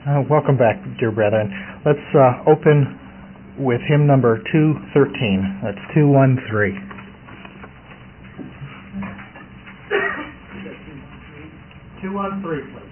Welcome back, dear brethren. Let's open with hymn number 213. That's 213. 213, please.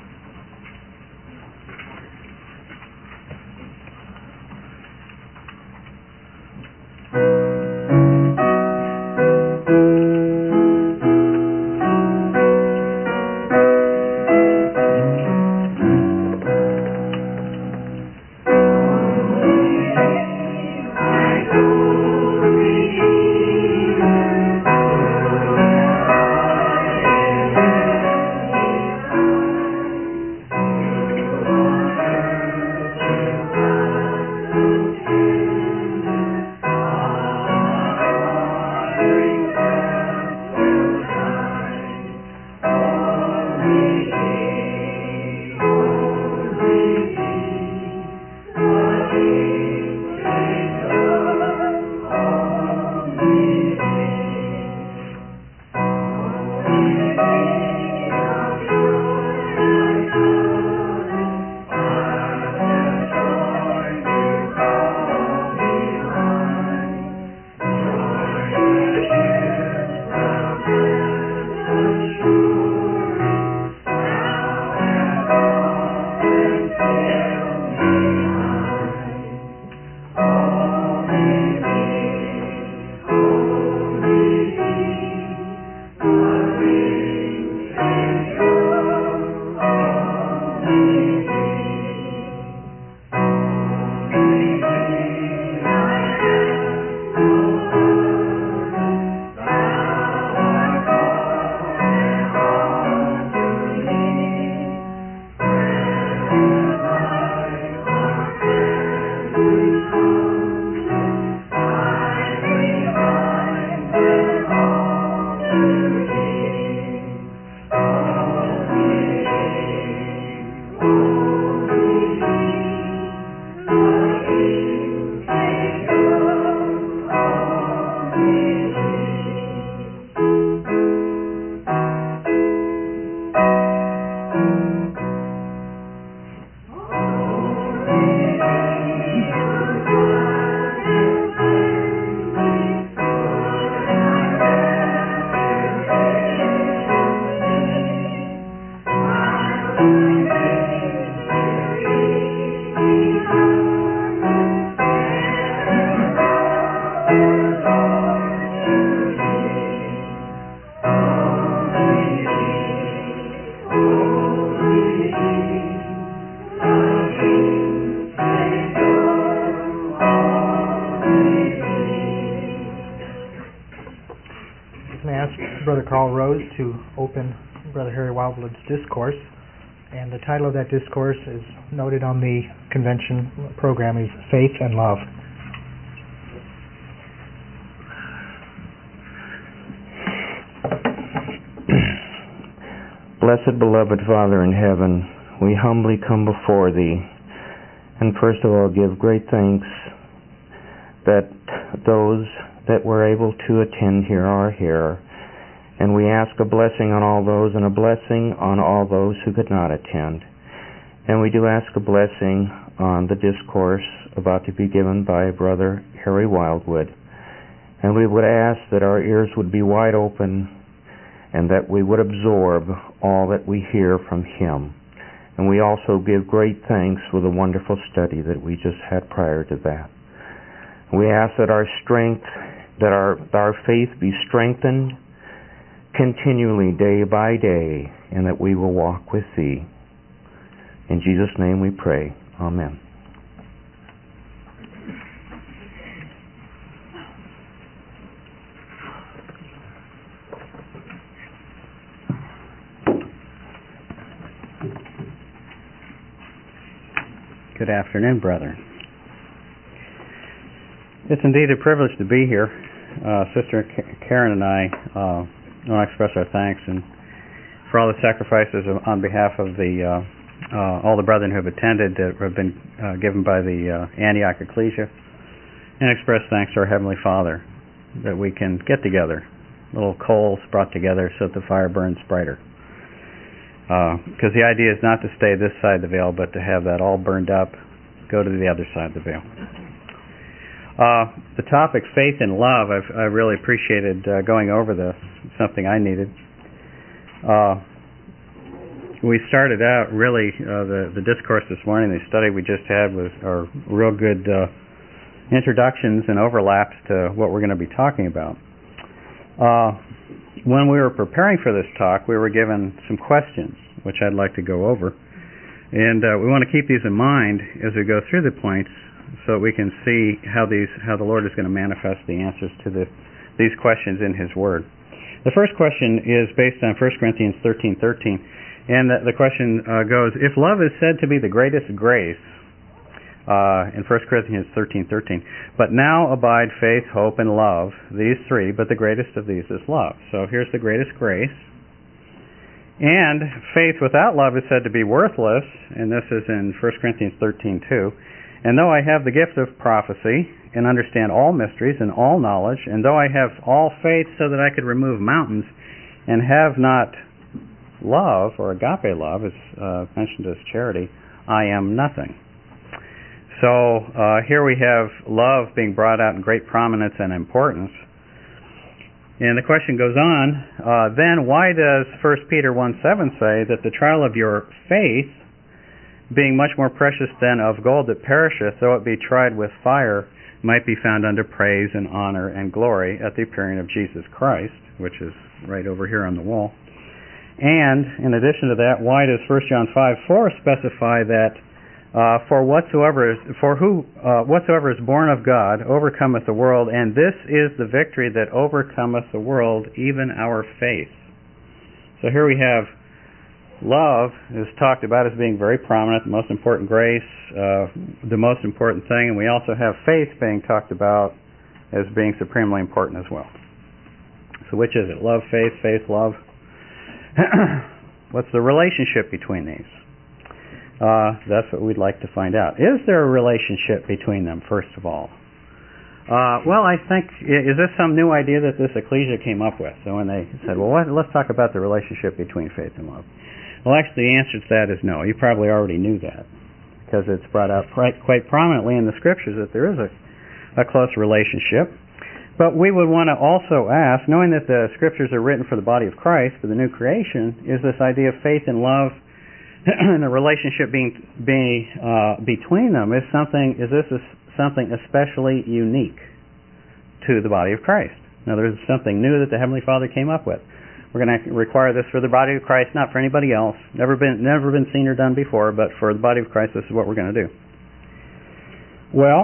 Brother Carl Rose to open Brother Harry Wildwood's discourse, and the title of that discourse is noted on the convention program is Faith and Love. Blessed beloved Father in heaven, we humbly come before Thee, and first of all give great thanks that those that were able to attend here are here. And we ask a blessing on all those and a blessing on all those who could not attend. And we do ask a blessing on the discourse about to be given by Brother Harry Wildwood. And we would ask that our ears would be wide open and that we would absorb all that we hear from him. And we also give great thanks for the wonderful study that we just had prior to that. We ask that our strength, that our faith be strengthened continually day by day, and that we will walk with Thee. In Jesus' name we pray. Amen. Good afternoon, brethren. It's indeed a privilege to be here. Sister Karen and I want to express our thanks and for all the sacrifices on behalf of all the brethren who have attended that have been given by the Antioch Ecclesia, and express thanks to our Heavenly Father that we can get together, little coals brought together so that the fire burns brighter. because the idea is not to stay this side of the veil, but to have that all burned up, go to the other side of the veil. The topic, faith and love, I really appreciated going over this. It's something I needed. We started out really, the discourse this morning, the study we just had are real good introductions and overlaps to what we're going to be talking about. When we were preparing for this talk, we were given some questions, which I'd like to go over. And we want to keep these in mind as we go through the points so that we can see how the Lord is going to manifest the answers to these questions in His Word. The first question is based on 1 Corinthians 13:13. And the question goes, if love is said to be the greatest grace, in 1 Corinthians 13:13, but now abide faith, hope, and love, these three, but the greatest of these is love. So here's the greatest grace. And faith without love is said to be worthless, and this is in 1 Corinthians 13:2. And though I have the gift of prophecy, and understand all mysteries and all knowledge, and though I have all faith so that I could remove mountains, and have not love, or agape love, is mentioned as charity, I am nothing. So here we have love being brought out in great prominence and importance. And the question goes on, then why does 1 Peter 1:7 say that the trial of your faith, being much more precious than of gold that perisheth, though it be tried with fire, might be found unto praise and honor and glory at the appearing of Jesus Christ, which is right over here on the wall. And in addition to that, why does 1 John 5:4 specify that whatsoever is born of God overcometh the world, and this is the victory that overcometh the world, even our faith. So here we have love is talked about as being very prominent, the most important grace, the most important thing, and we also have faith being talked about as being supremely important as well. So which is it? Love, faith, faith, love? What's the relationship between these? That's what we'd like to find out. Is there a relationship between them, first of all? Well, I think, is this some new idea that this ecclesia came up with? So when they said, well, let's talk about the relationship between faith and love. Well, actually, the answer to that is no. You probably already knew that, because it's brought out quite prominently in the Scriptures that there is a close relationship. But we would want to also ask, knowing that the Scriptures are written for the body of Christ, for the new creation, is this idea of faith and love and the relationship between them, is this something especially unique to the body of Christ? Now, there's something new that the Heavenly Father came up with. We're going to require this for the body of Christ, not for anybody else. Never been seen or done before, but for the body of Christ, this is what we're going to do. Well,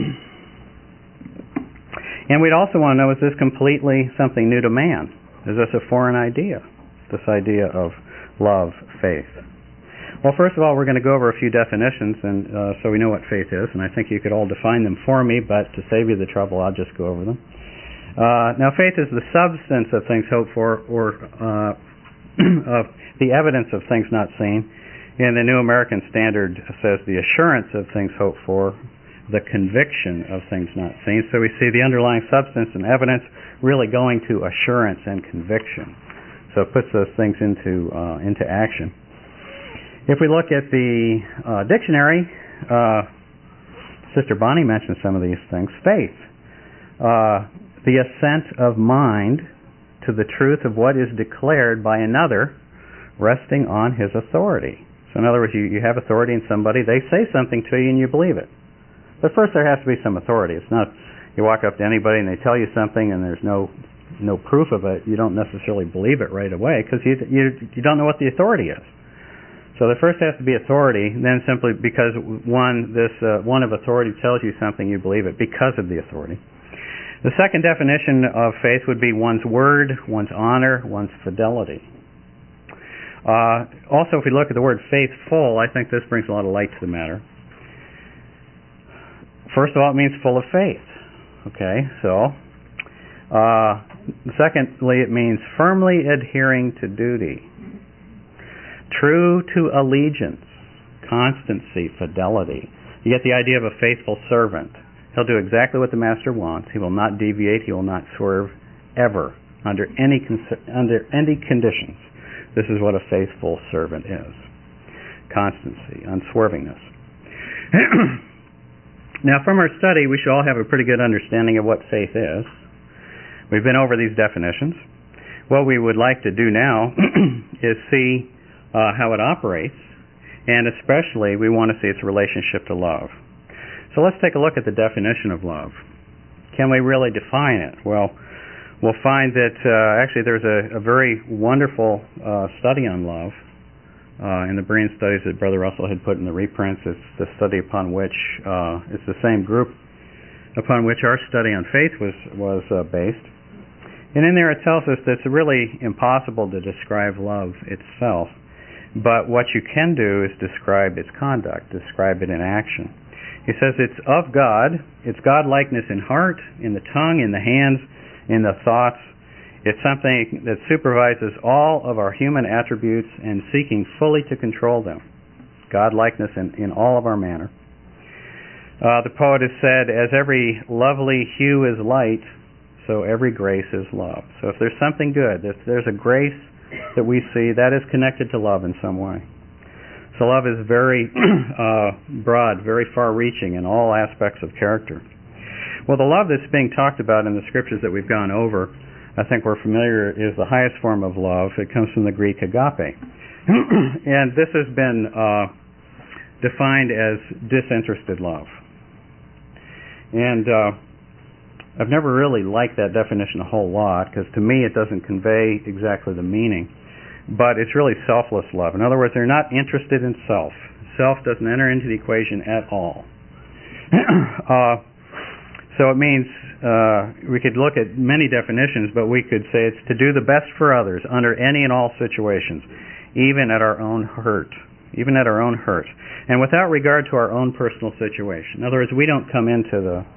and we'd also want to know, is this completely something new to man? Is this a foreign idea, this idea of love, faith? Well, first of all, we're going to go over a few definitions, and so we know what faith is, and I think you could all define them for me, but to save you the trouble, I'll just go over them. Now, faith is the substance of things hoped for, or of the evidence of things not seen. And the New American Standard says the assurance of things hoped for, the conviction of things not seen. So we see the underlying substance and evidence really going to assurance and conviction. So it puts those things into action. If we look at the dictionary, Sister Bonnie mentioned some of these things. Faith, the assent of mind to the truth of what is declared by another, resting on his authority. So in other words, you have authority in somebody, they say something to you and you believe it. But first there has to be some authority. It's not you walk up to anybody and they tell you something and there's no proof of it. You don't necessarily believe it right away because you don't know what the authority is. So there first has to be authority, then simply because one of authority tells you something, you believe it because of the authority. The second definition of faith would be one's word, one's honor, one's fidelity. Also, if we look at the word faithful, I think this brings a lot of light to the matter. First of all, it means full of faith. Okay, so secondly, it means firmly adhering to duty, true to allegiance, constancy, fidelity. You get the idea of a faithful servant. He'll do exactly what the master wants. He will not deviate. He will not swerve ever under any conditions. This is what a faithful servant is. Constancy, unswervingness. Now, from our study, we should all have a pretty good understanding of what faith is. We've been over these definitions. What we would like to do now is see how it operates, and especially we want to see its relationship to love. So let's take a look at the definition of love. Can we really define it? Well, we'll find that actually there's a very wonderful study on love in the Berean studies that Brother Russell had put in the reprints. It's the study upon which, it's the same group upon which our study on faith was based. And in there it tells us that it's really impossible to describe love itself, but what you can do is describe its conduct, describe it in action. He says it's of God, it's God-likeness in heart, in the tongue, in the hands, in the thoughts. It's something that supervises all of our human attributes and seeking fully to control them. God-likeness in all of our manner. The poet has said, as every lovely hue is light, so every grace is love. So if there's something good, if there's a grace that we see, that is connected to love in some way. So love is very broad, very far-reaching in all aspects of character. Well, the love that's being talked about in the scriptures that we've gone over, I think we're familiar, is the highest form of love. It comes from the Greek agape. And this has been defined as disinterested love. And I've never really liked that definition a whole lot, because to me it doesn't convey exactly the meaning. But it's really selfless love. In other words, they're not interested in self. Self doesn't enter into the equation at all. So it means we could look at many definitions, but we could say it's to do the best for others under any and all situations, even at our own hurt. Even at our own hurt. And without regard to our own personal situation. In other words, we don't come into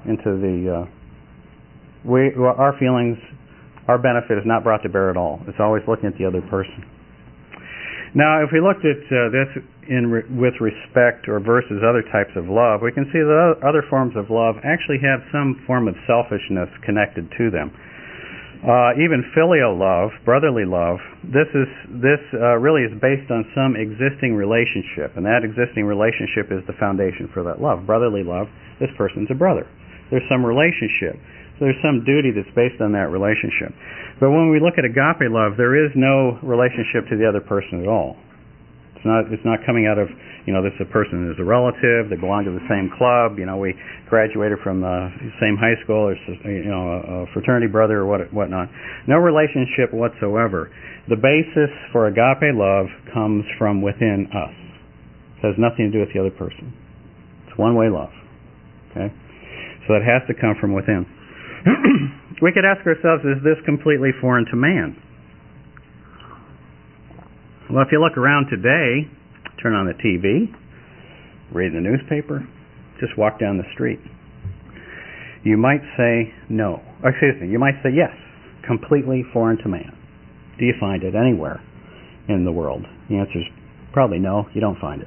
our feelings, our benefit is not brought to bear at all. It's always looking at the other person. Now, if we looked at this with respect or versus other types of love, we can see that other forms of love actually have some form of selfishness connected to them. Even filial love, brotherly love, this really is based on some existing relationship, and that existing relationship is the foundation for that love. Brotherly love, this person's a brother. There's some relationship. So there's some duty that's based on that relationship. But when we look at agape love, there is no relationship to the other person at all. It's not coming out of, this person is a relative, they belong to the same club, we graduated from the same high school, or a fraternity brother or whatnot. No relationship whatsoever. The basis for agape love comes from within us. It has nothing to do with the other person. It's one-way love. Okay? So it has to come from within. We could ask ourselves, is this completely foreign to man? Well, if you look around today, turn on the TV, read the newspaper, just walk down the street, you might say no. You might say yes, completely foreign to man. Do you find it anywhere in the world? The answer is probably no, you don't find it.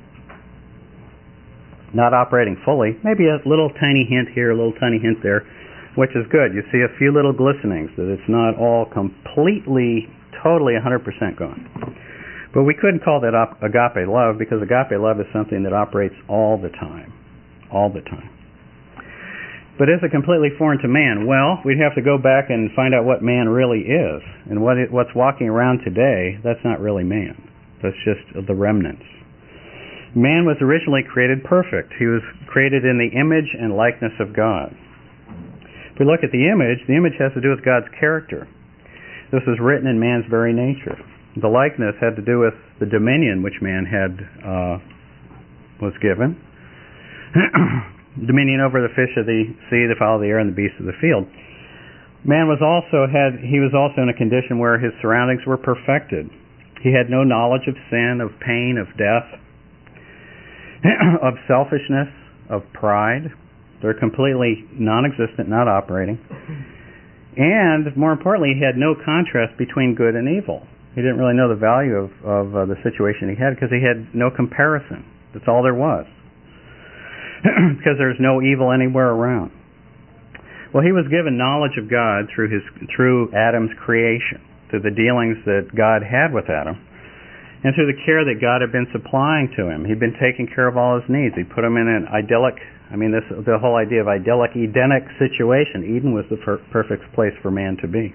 Not operating fully, maybe a little tiny hint here, a little tiny hint there, which is good. You see a few little glistenings, that it's not all completely, totally 100% gone. But we couldn't call that agape love, because agape love is something that operates all the time. All the time. But is it completely foreign to man? Well, we'd have to go back and find out what man really is. And what's walking around today, that's not really man. That's just the remnants. Man was originally created perfect. He was created in the image and likeness of God. If we look at the image has to do with God's character. This is written in man's very nature. The likeness had to do with the dominion which man was given. Dominion over the fish of the sea, the fowl of the air, and the beasts of the field. Man was also in a condition where his surroundings were perfected. He had no knowledge of sin, of pain, of death, of selfishness, of pride. They're completely non-existent, not operating. And more importantly, he had no contrast between good and evil. He didn't really know the value of the situation he had, because he had no comparison. That's all there was. Because there's no evil anywhere around. Well, he was given knowledge of God through Adam's creation, through the dealings that God had with Adam. and through the care that God had been supplying to him. He'd been taking care of all his needs. He put him in an idyllic, the whole idea of idyllic, Edenic situation. Eden was the perfect place for man to be.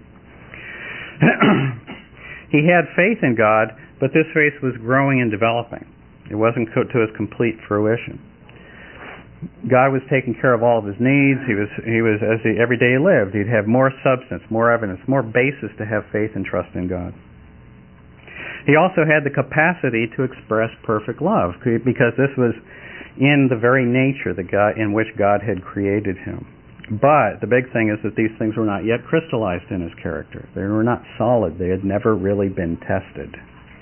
He had faith in God, but this faith was growing and developing. It wasn't to its complete fruition. God was taking care of all of his needs. He was every day he lived, he'd have more substance, more evidence, more basis to have faith and trust in God. He also had the capacity to express perfect love, because this was in the very nature in which God had created him. But the big thing is that these things were not yet crystallized in his character. They were not solid. They had never really been tested.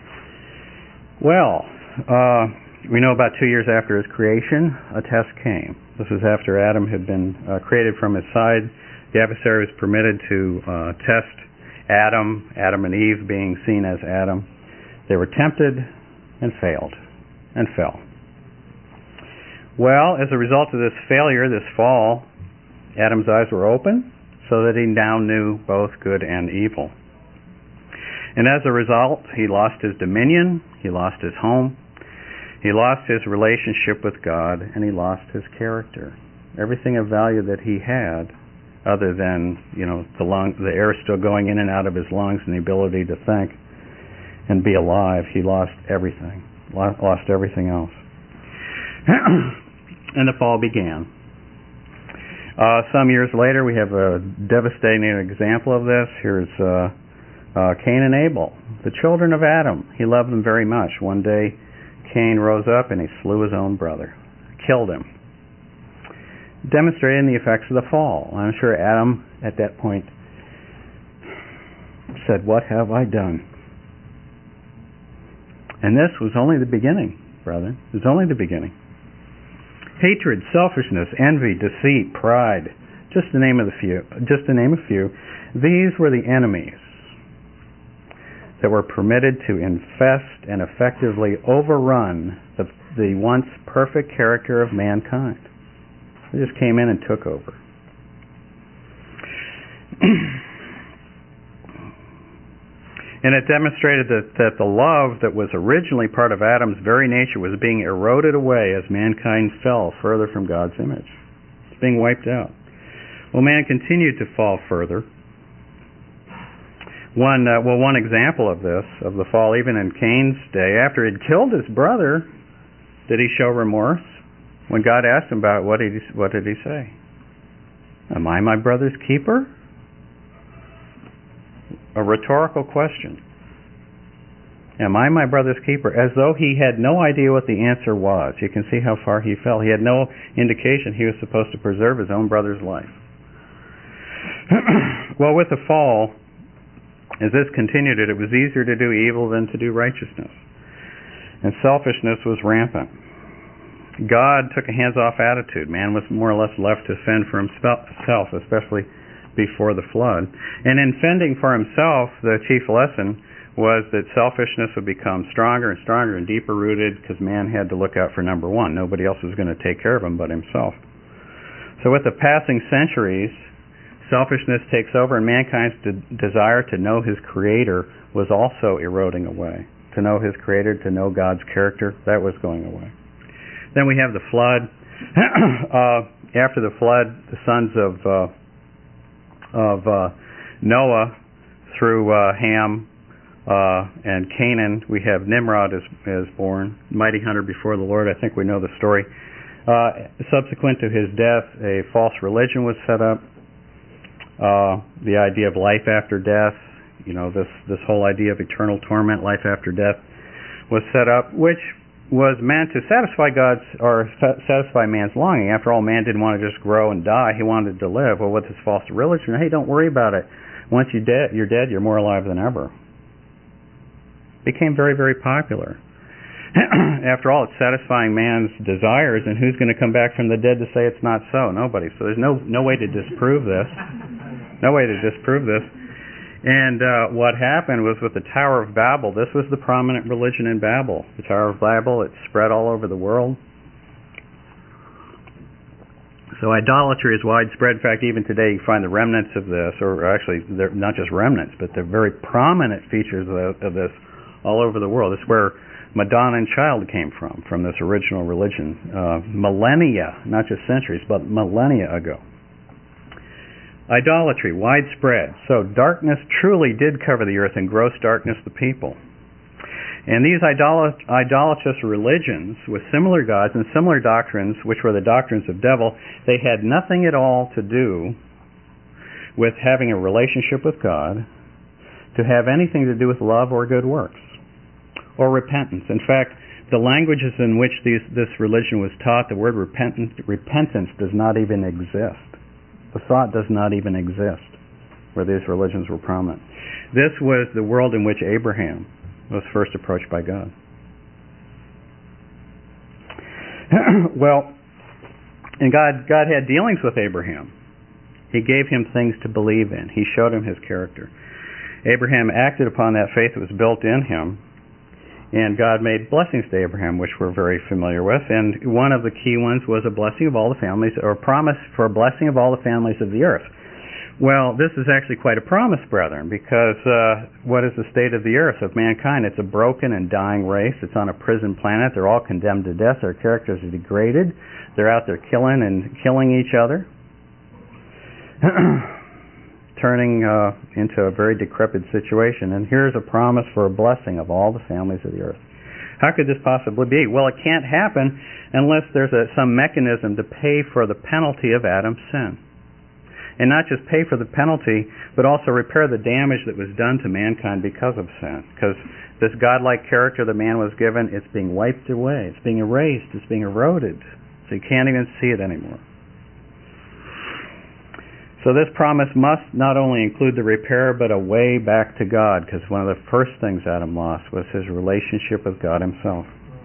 Well, we know about 2 years after his creation, a test came. This was after Adam had been created from his side. The adversary was permitted to test Adam and Eve being seen as Adam. They were tempted and failed and fell. Well, as a result of this failure, this fall, Adam's eyes were open so that he now knew both good and evil. And as a result, he lost his dominion, he lost his home, he lost his relationship with God, and he lost his character. Everything of value that he had, other than, the air still going in and out of his lungs and the ability to think and be alive, he lost everything. Lost everything else. And the fall began. Some years later, we have a devastating example of this. Here's Cain and Abel, the children of Adam. He loved them very much. One day, Cain rose up and he slew his own brother, killed him, demonstrating the effects of the fall. I'm sure Adam, at that point, said, "What have I done?" And this was only the beginning, brother. It was only the beginning. Hatred, selfishness, envy, deceit, pride, just to name a few. These were the enemies that were permitted to infest and effectively overrun the once perfect character of mankind. They just came in and took over. And it demonstrated that the love that was originally part of Adam's very nature was being eroded away as mankind fell further from God's image. It's being wiped out. Well, man continued to fall further. One example of this, of the fall, even in Cain's day, after he'd killed his brother, did he show remorse? When God asked him about it, what did he say? "Am I my brother's keeper?" A rhetorical question. Am I my brother's keeper? As though he had no idea what the answer was. You can see how far he fell. He had no indication he was supposed to preserve his own brother's life. Well, with the fall, as this continued, it was easier to do evil than to do righteousness. And selfishness was rampant. God took a hands-off attitude. Man was more or less left to fend for himself, especially before the flood. And in fending for himself, the chief lesson was that selfishness would become stronger and stronger and deeper rooted, because man had to look out for number one. Nobody else was going to take care of him but himself. So with the passing centuries, selfishness takes over, and mankind's desire to know his Creator was also eroding away. To know his Creator, to know God's character, that was going away. Then we have the flood. After the flood, the sons of Noah through Ham and Canaan, we have Nimrod is born, mighty hunter before the Lord. I think we know the story. Subsequent to his death, a false religion was set up. The idea of life after death, this whole idea of eternal torment, life after death, was set up, which was meant to satisfy satisfy man's longing. After all, man didn't want to just grow and die. He wanted to live. Well, with this false religion, hey, don't worry about it. Once you're dead, you're more alive than ever. Became very, very popular. After all, it's satisfying man's desires, and who's going to come back from the dead to say it's not so? Nobody. So there's no way to disprove this. No way to disprove this. And what happened was with the Tower of Babel, this was the prominent religion in Babel. The Tower of Babel, it spread all over the world. So idolatry is widespread. In fact, even today you find the remnants of this, or actually they're not just remnants, but they're very prominent features of this all over the world. It's where Madonna and Child came from this original religion, millennia, not just centuries, but millennia ago. Idolatry, widespread. So darkness truly did cover the earth, and gross darkness the people. And these idolatrous religions with similar gods and similar doctrines, which were the doctrines of devil, they had nothing at all to do with having a relationship with God, to have anything to do with love or good works, or repentance. In fact, the languages in which this religion was taught, the word repentance does not even exist. The thought does not even exist where these religions were prominent. This was the world in which Abraham was first approached by God. Well, and God had dealings with Abraham. He gave him things to believe in. He showed him his character. Abraham acted upon that faith that was built in him, and God made blessings to Abraham, which we're very familiar with. And one of the key ones was a blessing of all the families, or a promise for a blessing of all the families of the earth. Well, this is actually quite a promise, brethren, because what is the state of the earth, of mankind? It's a broken and dying race. It's on a prison planet. They're all condemned to death. Their characters are degraded. They're out there killing each other, turning into a very decrepit situation. And here's a promise for a blessing of all the families of the earth. How could this possibly be? Well, it can't happen unless there's some mechanism to pay for the penalty of Adam's sin. And not just pay for the penalty, but also repair the damage that was done to mankind because of sin. Because this godlike character that man was given, it's being wiped away. It's being erased. It's being eroded. So you can't even see it anymore. So this promise must not only include the repair, but a way back to God, because one of the first things Adam lost was his relationship with God himself.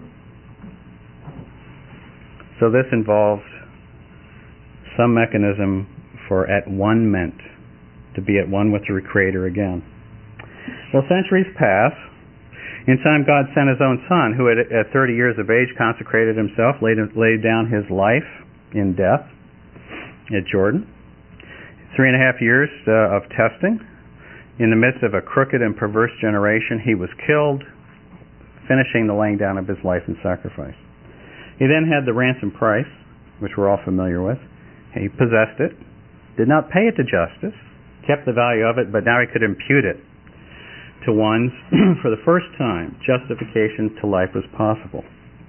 So this involved some mechanism for at-one-ment, to be at one with the Creator again. Well, centuries pass. In time, God sent His own Son, who at 30 years of age consecrated Himself, laid down His life in death at Jordan. 3.5 years of testing. In the midst of a crooked and perverse generation, He was killed, finishing the laying down of His life in sacrifice. He then had the ransom price, which we're all familiar with. He possessed it, did not pay it to justice, kept the value of it, but now He could impute it to ones. For the first time, justification to life was possible.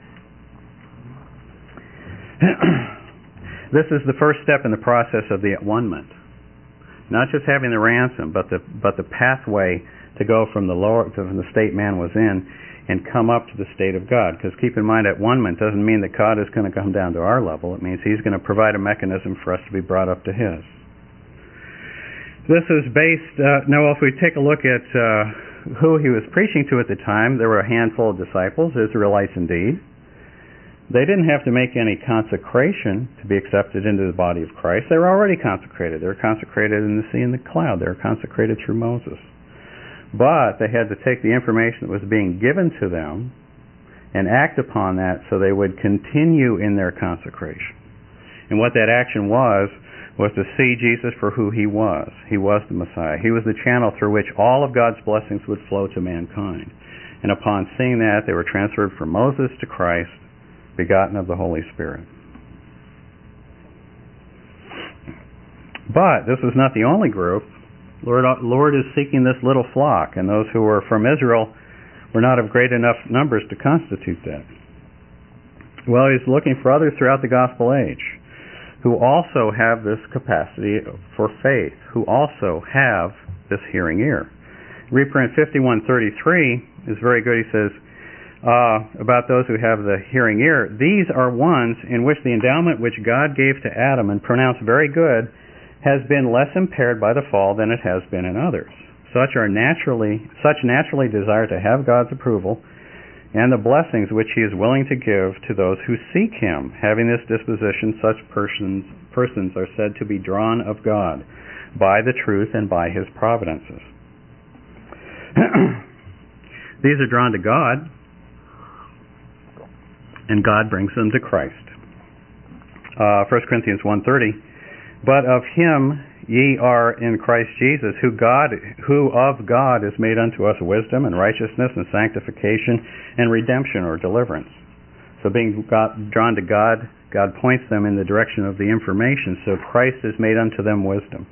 This is the first step in the process of the at-one-ment. Not just having the ransom, but the pathway to go from the state man was in and come up to the state of God. Because keep in mind, at-one-ment doesn't mean that God is going to come down to our level. It means He's going to provide a mechanism for us to be brought up to His. This is based, now if we take a look at who He was preaching to at the time, there were a handful of disciples, Israelites indeed. They didn't have to make any consecration to be accepted into the body of Christ. They were already consecrated. They were consecrated in the sea and the cloud. They were consecrated through Moses. But they had to take the information that was being given to them and act upon that so they would continue in their consecration. And what that action was to see Jesus for who He was. He was the Messiah. He was the channel through which all of God's blessings would flow to mankind. And upon seeing that, they were transferred from Moses to Christ, begotten of the Holy Spirit. But this was not the only group. Lord is seeking this little flock, and those who were from Israel were not of great enough numbers to constitute that. Well, He's looking for others throughout the gospel age who also have this capacity for faith, who also have this hearing ear. Reprint 5133 is very good. He says, about those who have the hearing ear, these are ones in which the endowment which God gave to Adam and pronounced very good has been less impaired by the fall than it has been in others. Such naturally desire to have God's approval and the blessings which He is willing to give to those who seek Him. Having this disposition, such persons are said to be drawn of God by the truth and by His providences. These are drawn to God, and God brings them to Christ. 1 Corinthians 1:30, but of Him ye are in Christ Jesus, who of God is made unto us wisdom and righteousness and sanctification and redemption or deliverance. So being drawn to God, God points them in the direction of the information, so Christ is made unto them wisdom.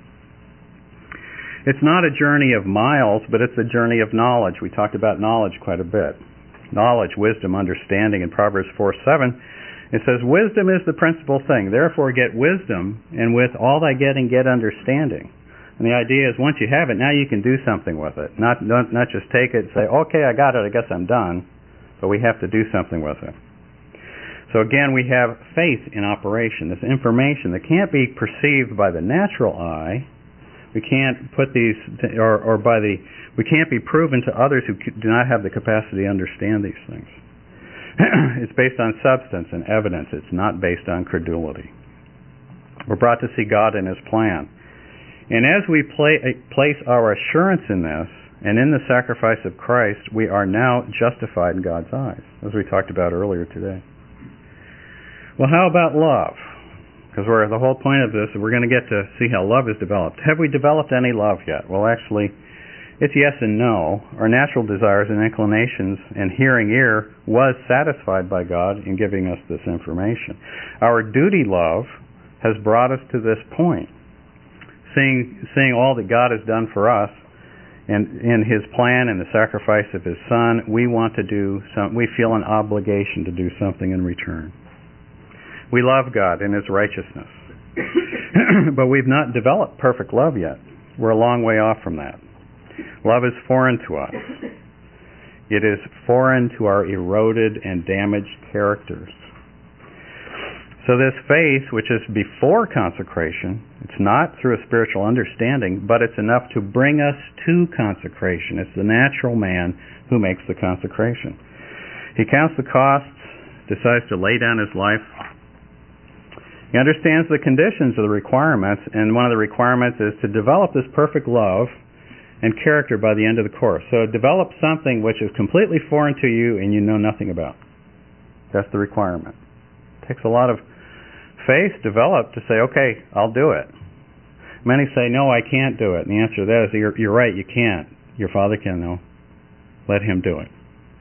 It's not a journey of miles, but it's a journey of knowledge. We talked about knowledge quite a bit. Knowledge, wisdom, understanding. In Proverbs 4:7, it says, wisdom is the principal thing. Therefore get wisdom, and with all thy getting, get understanding. And the idea is once you have it, now you can do something with it. Not just take it and say, okay, I got it, I guess I'm done. But we have to do something with it. So again, we have faith in operation. This information that can't be perceived by the natural eye. We can't put these, we can't be proven to others who do not have the capacity to understand these things. It's based on substance and evidence. It's not based on credulity. We're brought to see God in His plan. And as we place our assurance in this and in the sacrifice of Christ, we are now justified in God's eyes, as we talked about earlier today. Well, how about love? Because the whole point of this, we're going to get to see how love is developed. Have we developed any love yet? Well, actually, it's yes and no. Our natural desires and inclinations and hearing ear was satisfied by God in giving us this information. Our duty love has brought us to this point. Seeing all that God has done for us and in His plan and the sacrifice of His Son, we feel an obligation to do something in return. We love God in His righteousness. But we've not developed perfect love yet. We're a long way off from that. Love is foreign to us. It is foreign to our eroded and damaged characters. So this faith, which is before consecration, it's not through a spiritual understanding, but it's enough to bring us to consecration. It's the natural man who makes the consecration. He counts the costs, decides to lay down his life. He understands the conditions of the requirements, and one of the requirements is to develop this perfect love and character by the end of the course. So develop something which is completely foreign to you and you know nothing about. That's the requirement. It takes a lot of faith developed to say, okay, I'll do it. Many say, no, I can't do it. And the answer to that is, you're right, you can't. Your Father can, though. Let Him do it.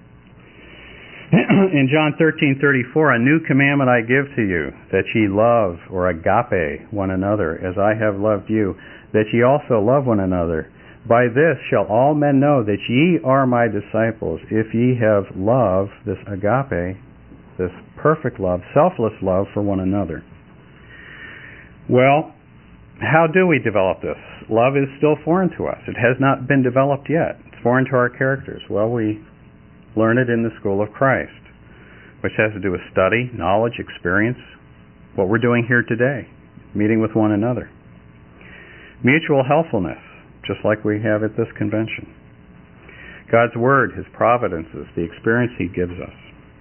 In John 13:34, a new commandment I give to you, that ye love, or agape, one another, as I have loved you, that ye also love one another. By this shall all men know that ye are my disciples, if ye have love, this agape, this perfect love, selfless love for one another. Well, how do we develop this? Love is still foreign to us. It has not been developed yet. It's foreign to our characters. Well, we learn it in the school of Christ, which has to do with study, knowledge, experience, what we're doing here today, meeting with one another. Mutual helpfulness, just like we have at this convention. God's Word, His providences, the experience He gives us.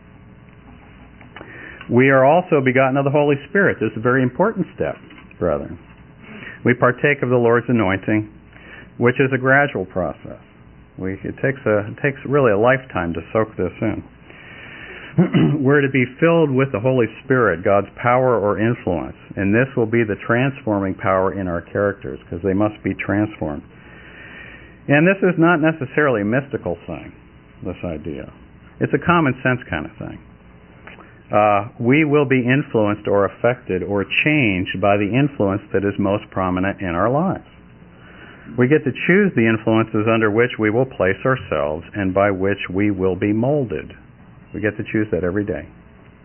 We are also begotten of the Holy Spirit. This is a very important step, brethren. We partake of the Lord's anointing, which is a gradual process. It takes really a lifetime to soak this in. We're to be filled with the Holy Spirit, God's power or influence, and this will be the transforming power in our characters, because they must be transformed. And this is not necessarily a mystical thing, this idea. It's a common sense kind of thing. We will be influenced or affected or changed by the influence that is most prominent in our lives. We get to choose the influences under which we will place ourselves and by which we will be molded. We get to choose that every day.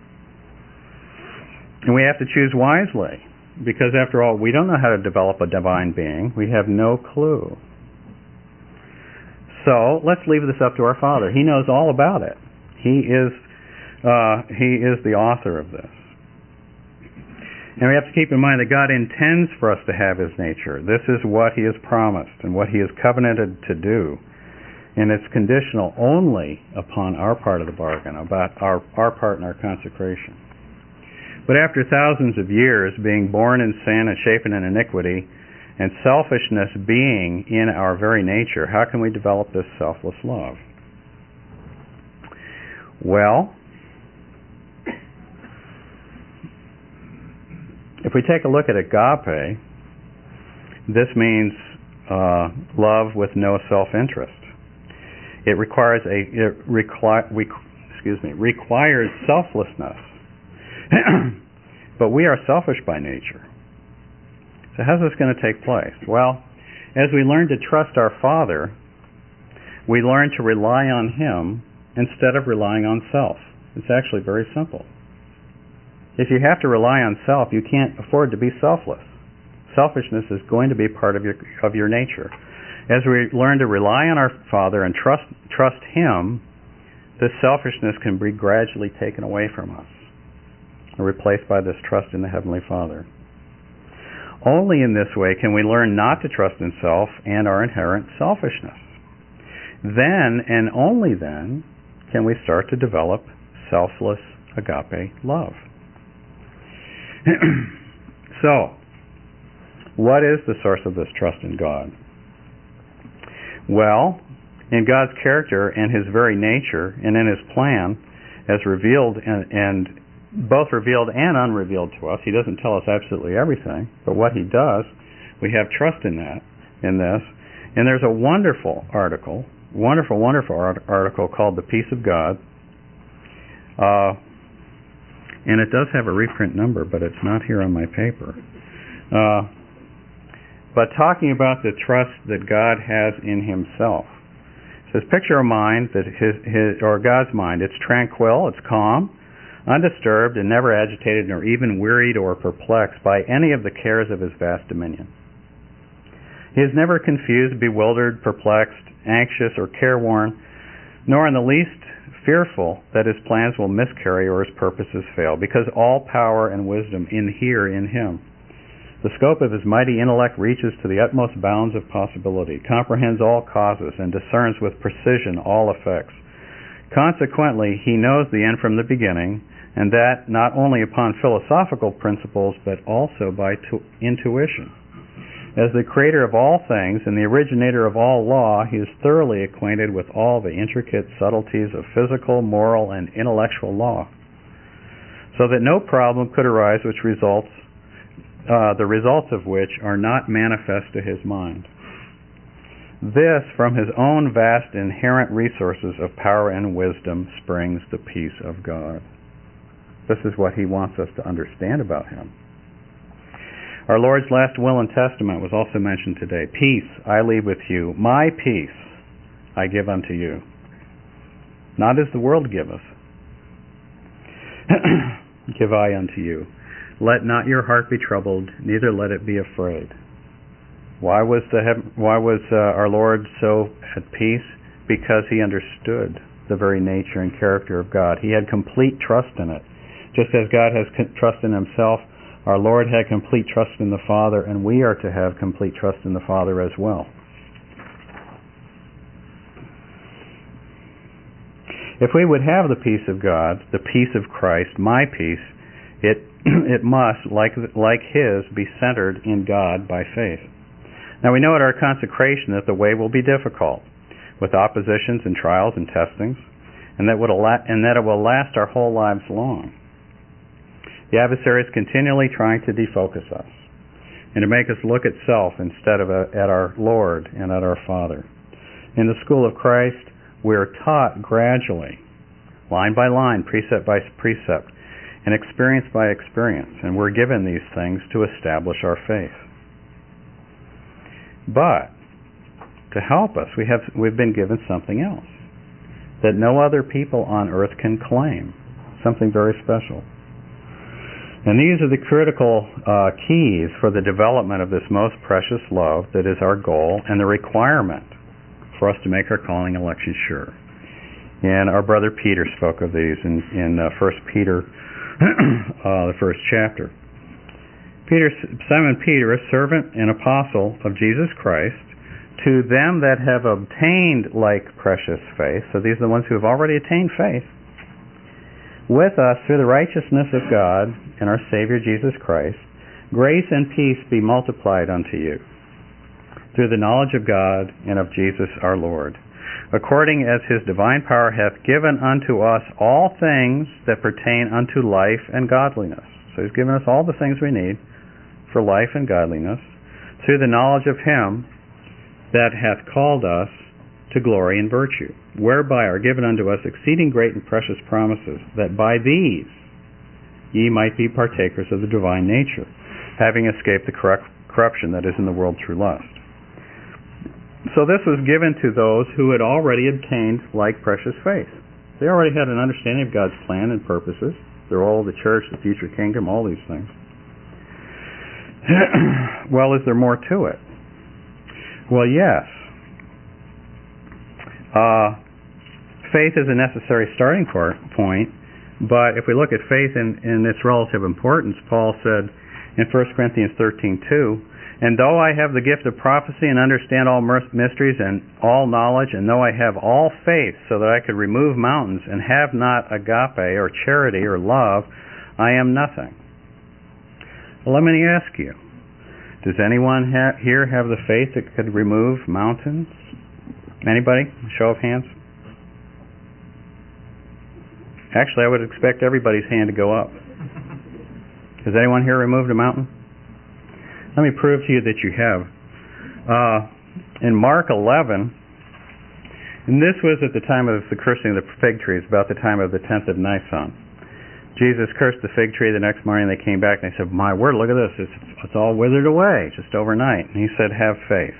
And we have to choose wisely, because after all, we don't know how to develop a divine being. We have no clue. So let's leave this up to our Father. He knows all about it. He is the author of this. And we have to keep in mind that God intends for us to have His nature. This is what He has promised and what He has covenanted to do. And it's conditional only upon our part of the bargain, about our part in our consecration. But after thousands of years being born in sin and shapen in iniquity, and selfishness being in our very nature, how can we develop this selfless love? Well, if we take a look at agape, This means love with no self-interest. It requires requires selflessness. But we are selfish by nature. So how's this going to take place? Well, as we learn to trust our Father, we learn to rely on Him instead of relying on self. It's actually very simple. If you have to rely on self, you can't afford to be selfless. Selfishness is going to be part of your nature. As we learn to rely on our Father and trust Him, this selfishness can be gradually taken away from us and replaced by this trust in the Heavenly Father. Only in this way can we learn not to trust in self and our inherent selfishness. Then, and only then, can we start to develop selfless agape love. So, what is the source of this trust in God? Well, in God's character and His very nature and in His plan, as revealed and both revealed and unrevealed to us, He doesn't tell us absolutely everything, but what He does, we have trust in this. And there's a wonderful article called The Peace of God. And it does have a reprint number, but it's not here on my paper. But talking about the trust that God has in Himself. It says, picture a mind that God's mind. It's tranquil, it's calm, undisturbed, and never agitated, nor even wearied or perplexed by any of the cares of His vast dominion. He is never confused, bewildered, perplexed, anxious, or careworn, nor in the least fearful that His plans will miscarry or His purposes fail, because all power and wisdom inhere in Him. The scope of His mighty intellect reaches to the utmost bounds of possibility, comprehends all causes, and discerns with precision all effects. Consequently, He knows the end from the beginning, and that not only upon philosophical principles, but also by intuition. As the creator of all things and the originator of all law, He is thoroughly acquainted with all the intricate subtleties of physical, moral, and intellectual law, so that no problem could arise which the results of which are not manifest to His mind. This, from His own vast inherent resources of power and wisdom, springs the peace of God. This is what He wants us to understand about Him. Our Lord's last will and testament was also mentioned today. Peace I leave with you, my peace I give unto you. Not as the world giveth, give I unto you. Let not your heart be troubled, neither let it be afraid. Why was our Lord so at peace? Because He understood the very nature and character of God. He had complete trust in it. Just as God has trust in Himself, our Lord had complete trust in the Father, and we are to have complete trust in the Father as well. If we would have the peace of God, the peace of Christ, my peace, it must, like His, be centered in God by faith. Now we know at our consecration that the way will be difficult, with oppositions and trials and testings, and that it will last our whole lives long. The adversary is continually trying to defocus us and to make us look at self instead of at our Lord and at our Father. In the school of Christ, we are taught gradually, line by line, precept by precept, and experience by experience, and we're given these things to establish our faith. But to help us, we've been given something else that no other people on earth can claim, something very special. And these are the critical keys for the development of this most precious love that is our goal and the requirement for us to make our calling election sure. And our brother Peter spoke of these in 1 Peter, the first chapter. Simon Peter, a servant and apostle of Jesus Christ, to them that have obtained like precious faith, so these are the ones who have already attained faith, with us through the righteousness of God and our Savior Jesus Christ, grace and peace be multiplied unto you, through the knowledge of God and of Jesus our Lord, according as His divine power hath given unto us all things that pertain unto life and godliness. So He's given us all the things we need for life and godliness, through the knowledge of him that hath called us to glory and virtue, whereby are given unto us exceeding great and precious promises, that by these ye might be partakers of the divine nature, having escaped the corruption that is in the world through lust. So this was given to those who had already obtained like precious faith. They already had an understanding of God's plan and purposes. They're all the church, the future kingdom, all these things. Well, is there more to it? Well, yes. Faith is a necessary starting point, but if we look at faith in its relative importance, Paul said in 1 Corinthians 13:2, and though I have the gift of prophecy and understand all mysteries and all knowledge, and though I have all faith so that I could remove mountains and have not agape or charity or love, I am nothing. Well, let me ask you, does anyone here have the faith that could remove mountains? Anybody? Show of hands. Actually, I would expect everybody's hand to go up. Has anyone here removed a mountain? Let me prove to you that you have. In Mark 11, and this was at the time of the cursing of the fig trees, about the time of the 10th of Nisan. Jesus cursed the fig tree. The next morning they came back and they said, my word, look at this. It's all withered away just overnight. And he said, have faith.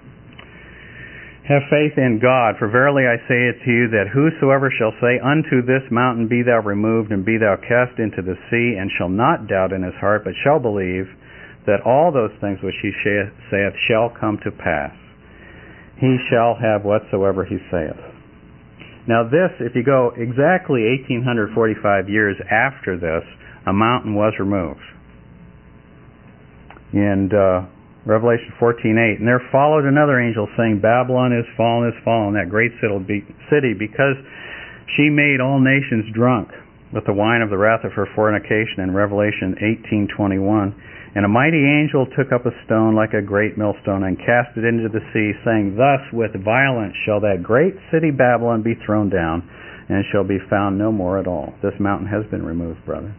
Have faith in God, for verily I say it to you, that whosoever shall say unto this mountain, be thou removed, and be thou cast into the sea, and shall not doubt in his heart, but shall believe that all those things which he saith shall come to pass, he shall have whatsoever he saith. Now this, if you go exactly 1845 years after this, a mountain was removed. And Revelation 14:8, and there followed another angel saying, Babylon is fallen, that great city, because she made all nations drunk with the wine of the wrath of her fornication, in Revelation 18:21. And a mighty angel took up a stone like a great millstone and cast it into the sea, saying, thus with violence shall that great city Babylon be thrown down, and shall be found no more at all. This mountain has been removed, brother.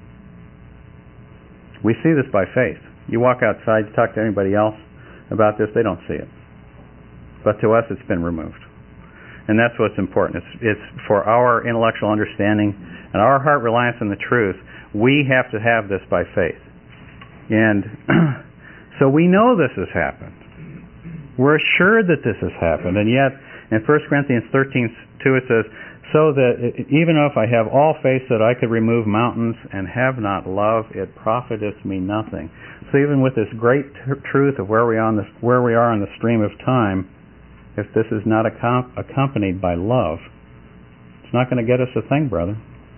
We see this by faith. You walk outside, talk to anybody else about this, they don't see it. But to us, it's been removed. And that's what's important. It's for our intellectual understanding and our heart reliance on the truth. We have to have this by faith. And so we know this has happened. We're assured that this has happened. And yet, in 1 Corinthians 13:2, it says, so that even if I have all faith that I could remove mountains and have not love, it profiteth me nothing. So even with this great truth of where we are in the stream of time, if this is not accompanied by love, it's not going to get us a thing, brother.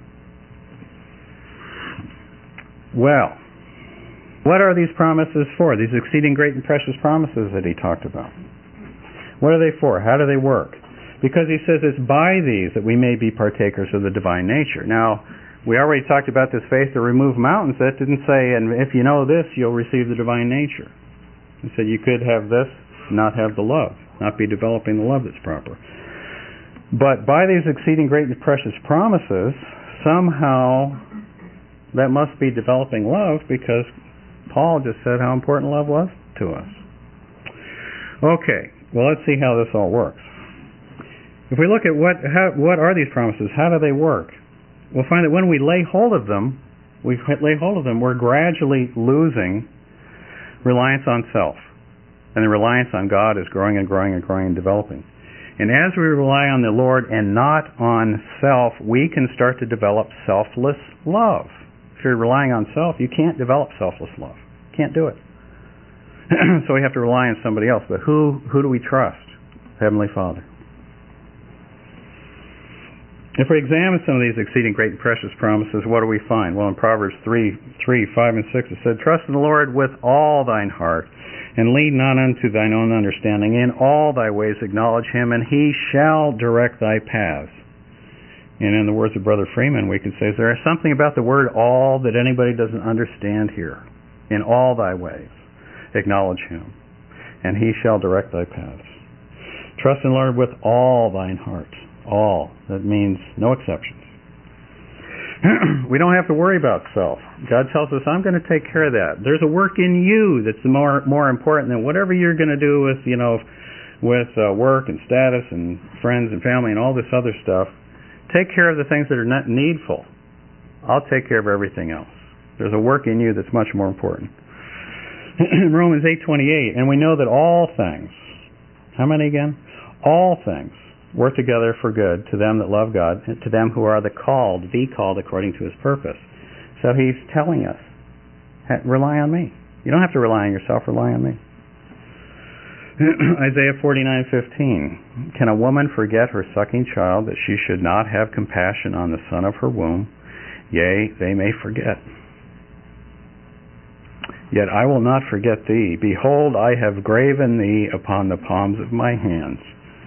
Well, what are these promises for? These exceeding great and precious promises that he talked about. What are they for? How do they work? Because he says it's by these that we may be partakers of the divine nature. Now, we already talked about this faith to remove mountains. That didn't say, and if you know this, you'll receive the divine nature. He said you could have this, not have the love, not be developing the love that's proper. But by these exceeding great and precious promises, somehow that must be developing love, because Paul just said how important love was to us. Okay, well, let's see how this all works. If we look at what are these promises, how do they work? We'll find that when we lay hold of them, we're gradually losing reliance on self. And the reliance on God is growing and growing and growing and developing. And as we rely on the Lord and not on self, we can start to develop selfless love. If you're relying on self, you can't develop selfless love. Can't do it. So we have to rely on somebody else. But who do we trust? Heavenly Father. If we examine some of these exceeding great and precious promises, what do we find? Well, in Proverbs 3:5 and 6, it said, trust in the Lord with all thine heart, and lean not unto thine own understanding. In all thy ways acknowledge him, and he shall direct thy paths. And in the words of Brother Freeman, we could say, is there something about the word all that anybody doesn't understand here? In all thy ways acknowledge him, and he shall direct thy paths. Trust in the Lord with all thine heart. All. That means no exceptions. We don't have to worry about self. God tells us, I'm going to take care of that. There's a work in you that's more important than whatever you're going to do with, with work and status and friends and family and all this other stuff. Take care of the things that are not needful. I'll take care of everything else. There's a work in you that's much more important. Romans 8:28, and we know that all things, how many again? All things work together for good to them that love God, and to them who are the called according to His purpose. So He's telling us, rely on me. You don't have to rely on yourself, rely on me. Isaiah 49:15, can a woman forget her sucking child, that she should not have compassion on the son of her womb? Yea, they may forget. Yet I will not forget thee. Behold, I have graven thee upon the palms of my hands.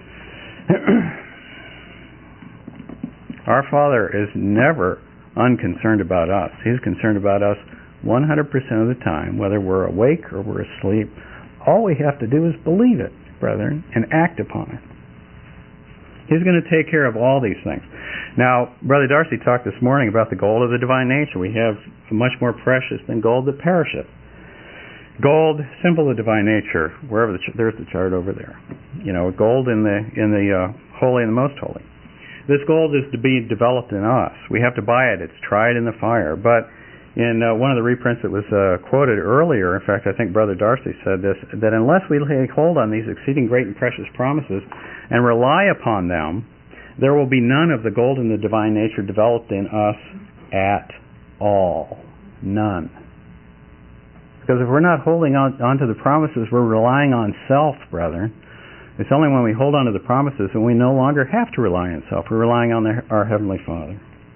Our Father is never unconcerned about us. He's concerned about us 100% of the time, whether we're awake or we're asleep. All we have to do is believe it, brethren, and act upon it. He's going to take care of all these things. Now, Brother Darcy talked this morning about the gold of the divine nature. We have much more precious than gold that perisheth. Gold, symbol of divine nature. Wherever there's the chart over there. Gold in the holy and the most holy. This gold is to be developed in us. We have to buy it. It's tried in the fire. But in one of the reprints that was quoted earlier, in fact, I think Brother Darcy said this, that unless we lay hold on these exceeding great and precious promises and rely upon them, there will be none of the gold in the divine nature developed in us at all. None. Because if we're not holding on to the promises, we're relying on self, brethren. It's only when we hold on to the promises and we no longer have to rely on self. We're relying on our Heavenly Father.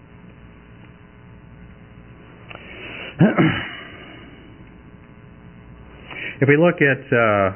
If we look at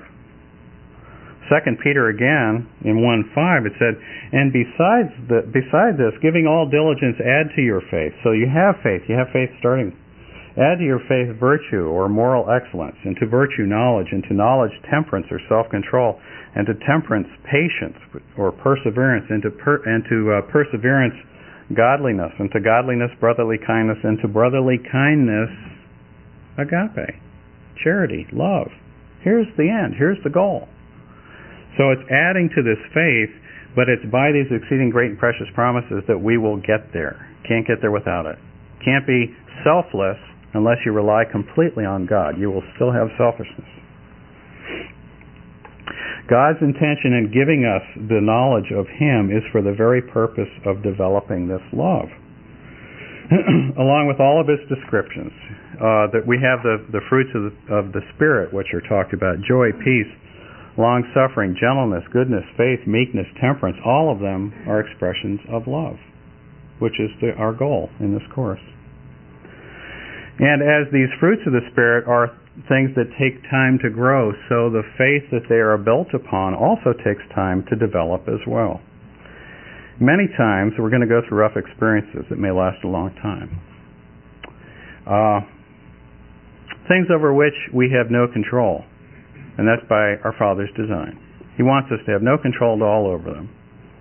2 Peter again, in 1:5, it said, and beside this, giving all diligence, add to your faith. So you have faith starting. Add to your faith virtue or moral excellence, and to virtue knowledge, and to knowledge temperance or self-control, and to temperance patience or perseverance, and to perseverance godliness, and to godliness brotherly kindness, and to brotherly kindness agape, charity, love. Here's the end. Here's the goal. So it's adding to this faith, but it's by these exceeding great and precious promises that we will get there. Can't get there without it. Can't be selfless unless you rely completely on God. You will still have selfishness. God's intention in giving us the knowledge of Him is for the very purpose of developing this love. Along with all of its descriptions, that we have the fruits of the Spirit, which are talked about: joy, peace, long-suffering, gentleness, goodness, faith, meekness, temperance. All of them are expressions of love, which is our goal in this course. And as these fruits of the Spirit are things that take time to grow, so the faith that they are built upon also takes time to develop as well. Many times we're going to go through rough experiences that may last a long time. Things over which we have no control, and that's by our Father's design. He wants us to have no control at all over them.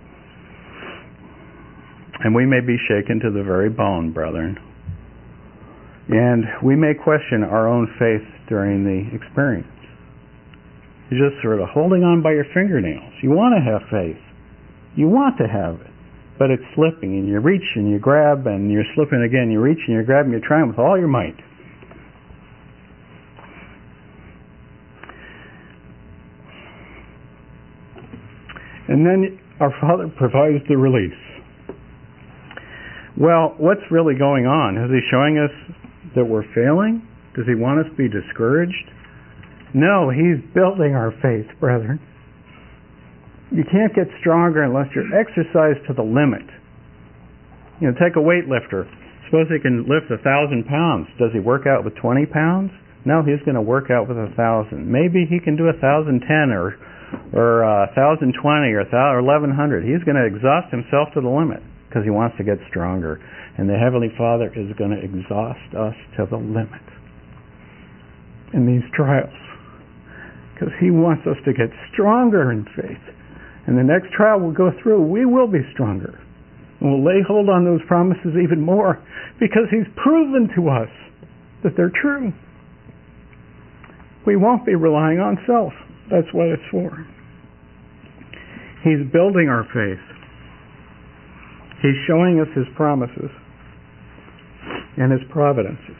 And we may be shaken to the very bone, brethren. And we may question our own faith during the experience. You're just sort of holding on by your fingernails. You want to have faith. You want to have it. But it's slipping, and you reach and you grab, and you're slipping again. You reach and you grab, and you're trying with all your might. And then our Father provides the release. Well, what's really going on? Is He showing us that we're failing? Does He want us to be discouraged? No, He's building our faith, brethren. You can't get stronger unless you're exercised to the limit. Take a weightlifter. Suppose he can lift 1,000 pounds. Does he work out with 20 pounds? No, he's going to work out with 1,000. Maybe he can do 1,010 or 1,020 or 1,100. He's going to exhaust himself to the limit because he wants to get stronger. And the Heavenly Father is going to exhaust us to the limit in these trials, because He wants us to get stronger in faith. And the next trial we'll go through, we will be stronger. And we'll lay hold on those promises even more because He's proven to us that they're true. We won't be relying on self. That's what it's for. He's building our faith. He's showing us His promises and His providences.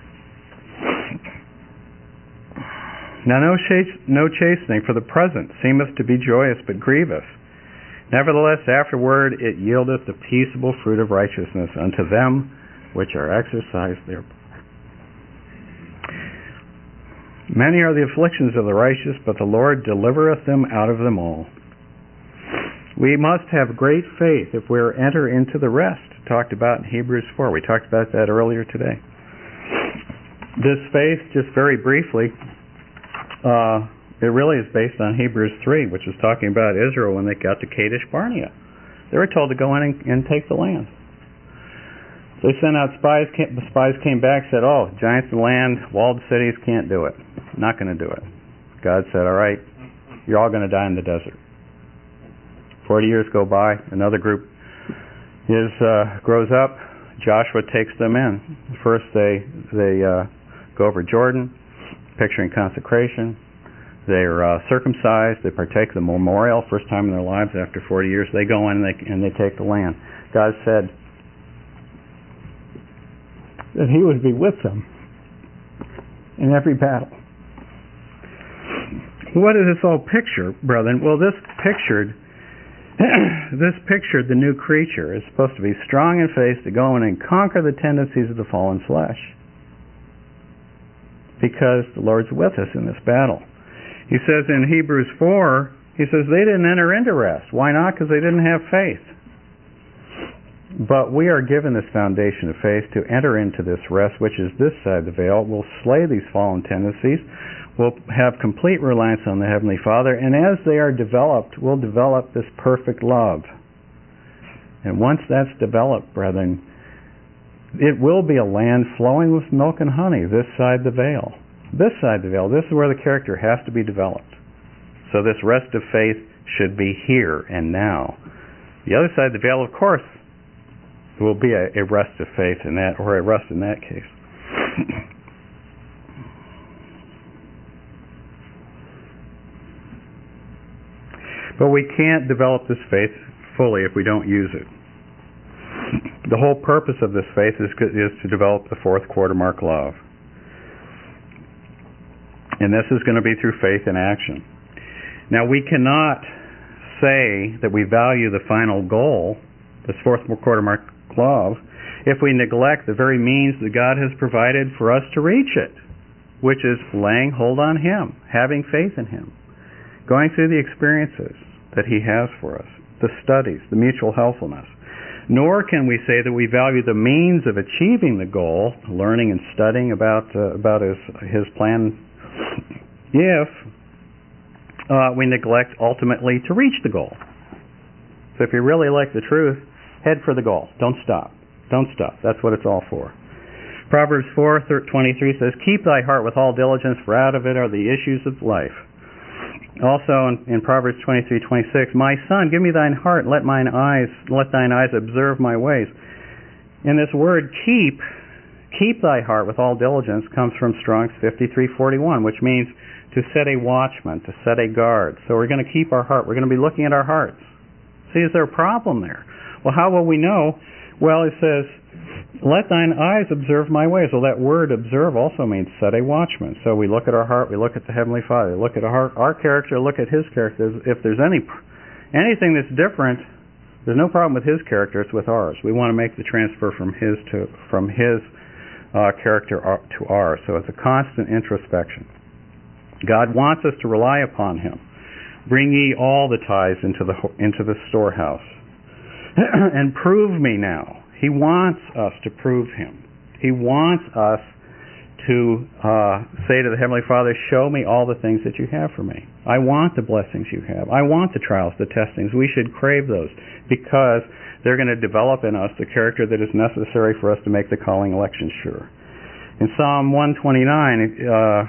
Now no chastening for the present seemeth to be joyous, but grievous. Nevertheless, afterward it yieldeth the peaceable fruit of righteousness unto them which are exercised thereby. Many are the afflictions of the righteous, but the Lord delivereth them out of them all. We must have great faith if we are enter into the rest, talked about in Hebrews 4. We talked about that earlier today. This faith, just very briefly, it really is based on Hebrews 3, which is talking about Israel when they got to Kadesh Barnea. They were told to go in and take the land. They sent out spies. The spies came back and said, oh, giants in land, walled cities, can't do it. Not going to do it. God said, all right, you're all going to die in the desert. 40 years go by. Another group grows up. Joshua takes them in. First they go over Jordan, picturing consecration. They're circumcised. They partake of the memorial, first time in their lives after 40 years. They go in and they take the land. God said that He would be with them in every battle. What does this all picture, brethren? Well, this pictured the new creature is supposed to be strong in faith to go in and conquer the tendencies of the fallen flesh, because the Lord's with us in this battle. He says in Hebrews 4, he says they didn't enter into rest. Why not? Because they didn't have faith. But we are given this foundation of faith to enter into this rest, which is this side of the veil. We'll slay these fallen tendencies. We'll have complete reliance on the Heavenly Father. And as they are developed, we'll develop this perfect love. And once that's developed, brethren, it will be a land flowing with milk and honey, this side the veil. This side the veil, this is where the character has to be developed. So this rest of faith should be here and now. The other side the veil, of course, will be a rest of faith in that, or a rest in that case. But we can't develop this faith fully if we don't use it. The whole purpose of this faith is to develop the fourth quarter mark love. And this is going to be through faith in action. Now, we cannot say that we value the final goal, this fourth quarter mark love, if we neglect the very means that God has provided for us to reach it, which is laying hold on Him, having faith in Him, going through the experiences that He has for us, the studies, the mutual helpfulness. Nor can we say that we value the means of achieving the goal, learning and studying about His plan, if we neglect ultimately to reach the goal. So if you really like the truth, head for the goal. Don't stop. Don't stop. That's what it's all for. Proverbs 4:23 says, "Keep thy heart with all diligence, for out of it are the issues of life." Also in Proverbs 23:26, "My son, give me thine heart, and let thine eyes observe my ways." And this word keep thy heart with all diligence, comes from Strong's 53:41, which means to set a watchman, to set a guard. So we're going to keep our heart. We're going to be looking at our hearts. See, is there a problem there? Well, how will we know? Well, it says, "Let thine eyes observe my ways." Well, that word observe also means set a watchman. So we look at our heart, we look at the Heavenly Father, look at our character, look at His character. If there's anything that's different, there's no problem with His character, it's with ours. We want to make the transfer from His character to ours. So it's a constant introspection. God wants us to rely upon Him. "Bring ye all the tithes into the storehouse, and prove me now." He wants us to prove Him. He wants us to say to the Heavenly Father, "Show me all the things that you have for me. I want the blessings you have. I want the trials, the testings." We should crave those because they're going to develop in us the character that is necessary for us to make the calling election sure. In Psalm 129,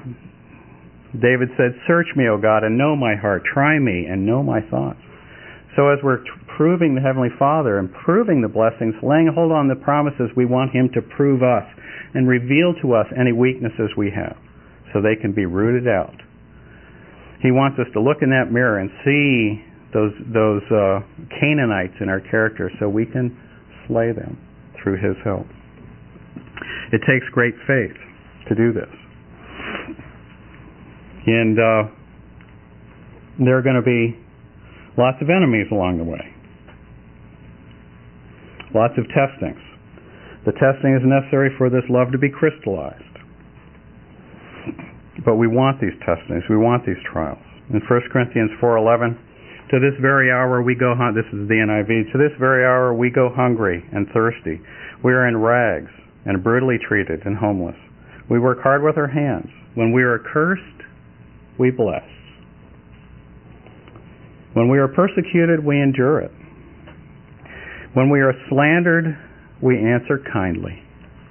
David said, "Search me, O God, and know my heart. Try me and know my thoughts." So as we're proving the Heavenly Father and proving the blessings, laying hold on the promises, we want Him to prove us and reveal to us any weaknesses we have so they can be rooted out. He wants us to look in that mirror and see those Canaanites in our character so we can slay them through His help. It takes great faith to do this. And there are going to be lots of enemies along the way. Lots of testings. The testing is necessary for this love to be crystallized. But we want these testings. We want these trials. In 1 Corinthians 4:11, to this very hour we go, this is the NIV, to this very hour we go hungry and thirsty. We are in rags and brutally treated and homeless. We work hard with our hands. When we are cursed, we bless. When we are persecuted, we endure it. When we are slandered, we answer kindly.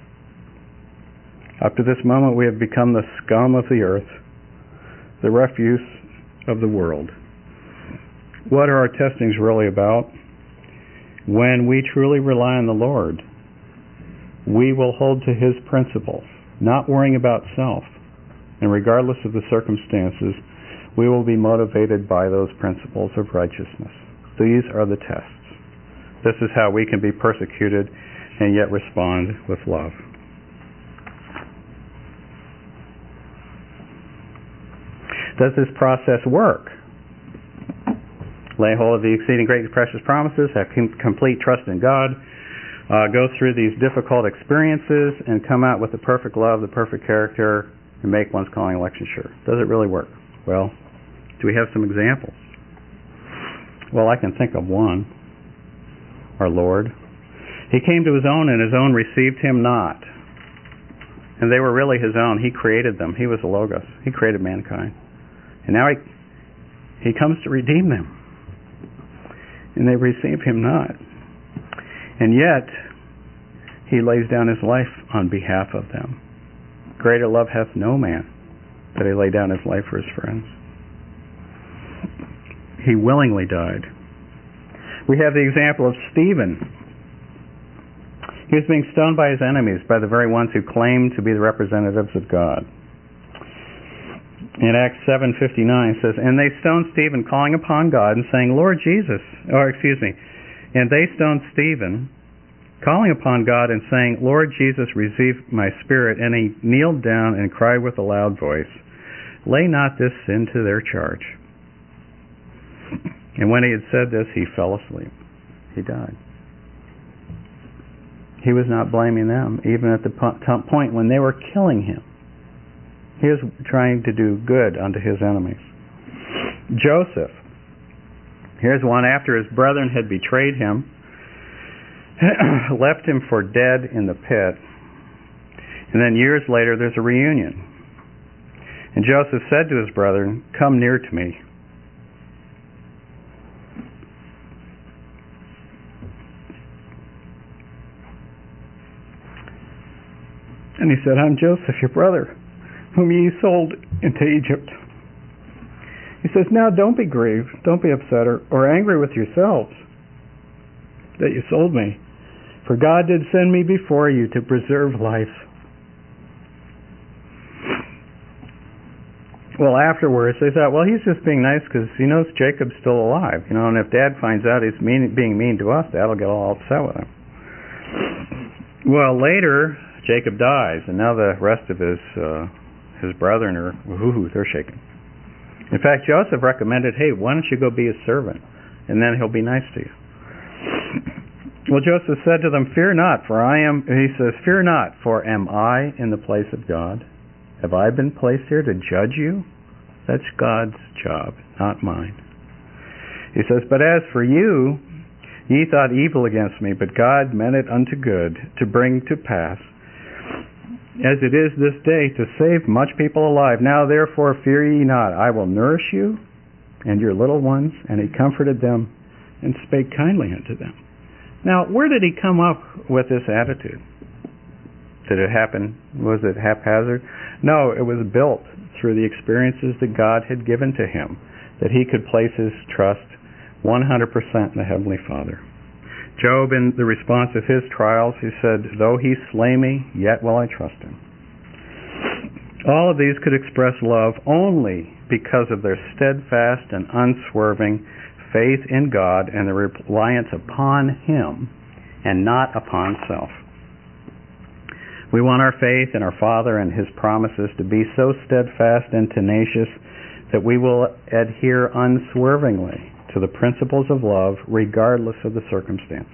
Up to this moment, we have become the scum of the earth, the refuse of the world. What are our testings really about? When we truly rely on the Lord, we will hold to His principles, not worrying about self. And regardless of the circumstances, we will be motivated by those principles of righteousness. These are the tests. This is how we can be persecuted and yet respond with love. Does this process work? Lay hold of the exceeding great and precious promises, have complete trust in God, go through these difficult experiences, and come out with the perfect love, the perfect character, and make one's calling and election sure. Does it really work? Well, do we have some examples? Well, I can think of one. Our Lord. He came to His own, and His own received Him not. And they were really His own. He created them. He was the Logos. He created mankind. And now He comes to redeem them. And they receive Him not. And yet, He lays down His life on behalf of them. Greater love hath no man, that He lay down His life for His friends. He willingly died. We have the example of Stephen. He was being stoned by his enemies, by the very ones who claimed to be the representatives of God. In Acts 7:59 says, and they stoned Stephen, calling upon God and saying, and they stoned Stephen, calling upon God and saying, Lord Jesus, receive my spirit. And he kneeled down and cried with a loud voice, lay not this sin to their charge. And when he had said this, he fell asleep. He died. He was not blaming them, even at the point when they were killing him. He was trying to do good unto his enemies. Joseph. Here's one after his brethren had betrayed him, left him for dead in the pit, and then years later there's a reunion. And Joseph said to his brethren, come near to me. And he said, I'm Joseph, your brother, whom ye sold into Egypt. He says, now don't be grieved, don't be upset or angry with yourselves that you sold me. For God did send me before you to preserve life. Well, afterwards, they thought, well, he's just being nice because he knows Jacob's still alive. And if Dad finds out he's being mean to us, Dad'll get all upset with him. Well, later, Jacob dies, and now the rest of his brethren are, they're shaking. In fact, Joseph recommended, hey, why don't you go be his servant, and then he'll be nice to you. Well, Joseph said to them, fear not, for am I in the place of God? Have I been placed here to judge you? That's God's job, not mine. He says, but as for you, ye thought evil against me, but God meant it unto good, to bring to pass, as it is this day, to save much people alive. Now therefore fear ye not, I will nourish you and your little ones. And he comforted them and spake kindly unto them. Now, where did he come up with this attitude? Did it happen? Was it haphazard? No, it was built through the experiences that God had given to him, that he could place his trust 100% in the Heavenly Father. Job, in the response of his trials, he said, "Though he slay me, yet will I trust him." All of these could express love only because of their steadfast and unswerving faith in God and their reliance upon Him and not upon self. We want our faith in our Father and His promises to be so steadfast and tenacious that we will adhere unswervingly to the principles of love regardless of the circumstances.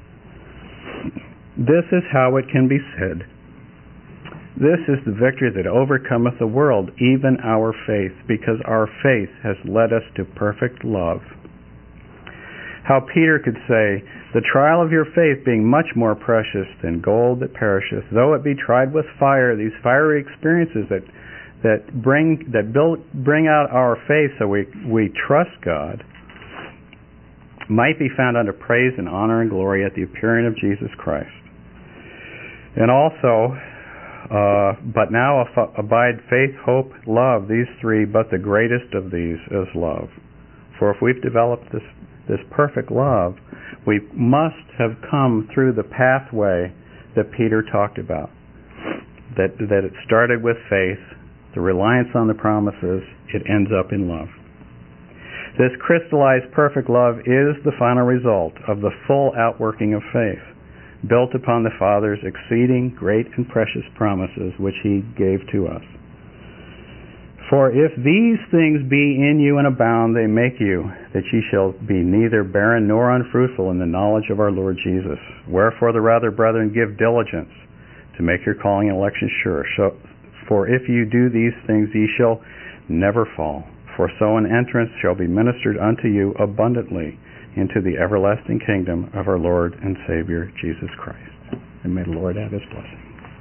This is how it can be said, "This is the victory that overcometh the world, even our faith, because our faith has led us to perfect love." How Peter could say, "The trial of your faith being much more precious than gold that perisheth, though it be tried with fire," these fiery experiences that bring out our faith so we trust God, might be found unto praise and honor and glory at the appearing of Jesus Christ. And also, but now abide faith, hope, love, these three, but the greatest of these is love. For if we've developed this perfect love, we must have come through the pathway that Peter talked about. That it started with faith, the reliance on the promises, it ends up in love. This crystallized perfect love is the final result of the full outworking of faith, built upon the Father's exceeding great and precious promises which He gave to us. For if these things be in you and abound, they make you, that ye shall be neither barren nor unfruitful in the knowledge of our Lord Jesus. Wherefore the rather, brethren, give diligence to make your calling and election sure. For if you do these things, ye shall never fall. For so an entrance shall be ministered unto you abundantly into the everlasting kingdom of our Lord and Savior Jesus Christ. And may the Lord add His blessing.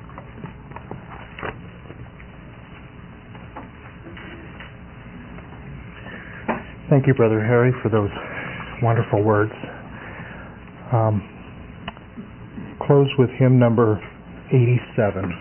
Thank you, Brother Harry, for those wonderful words. Close with hymn number 87.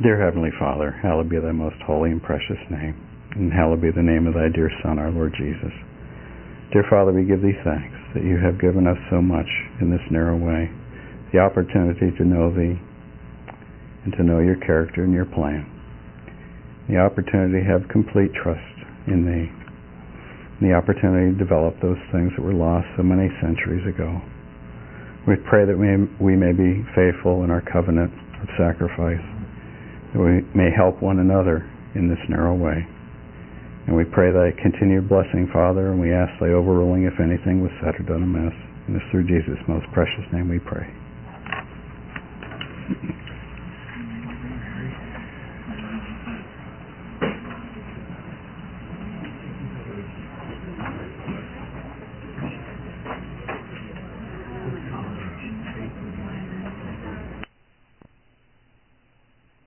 Dear Heavenly Father, hallowed be thy most holy and precious name, and hallowed be the name of thy dear Son, our Lord Jesus. Dear Father, we give thee thanks that you have given us so much in this narrow way, the opportunity to know thee and to know your character and your plan, the opportunity to have complete trust in thee, and the opportunity to develop those things that were lost so many centuries ago. We pray that we may be faithful in our covenant of sacrifice, that we may help one another in this narrow way. And we pray thy continued blessing, Father, and we ask thy overruling if anything was said or done amiss. And it's through Jesus' most precious name we pray.